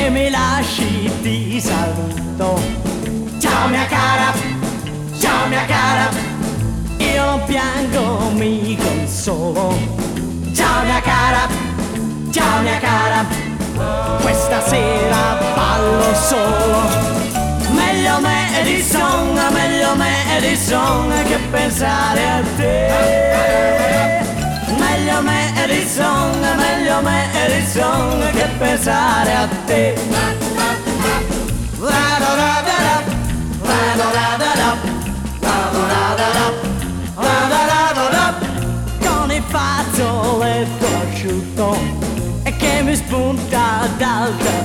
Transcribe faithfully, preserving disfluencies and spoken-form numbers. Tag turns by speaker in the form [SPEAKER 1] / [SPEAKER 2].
[SPEAKER 1] che mi lasci ti saluto. Ciao mia cara, ciao mia cara, io non piango, mi consolo. Ciao mia cara, ciao mia cara, questa sera ballo solo. Meglio Madison, meglio Madison che pensare a te. Meglio Madison, meglio Madison che pensare a te. Con il fazzoletto asciutto e che mi spunta dal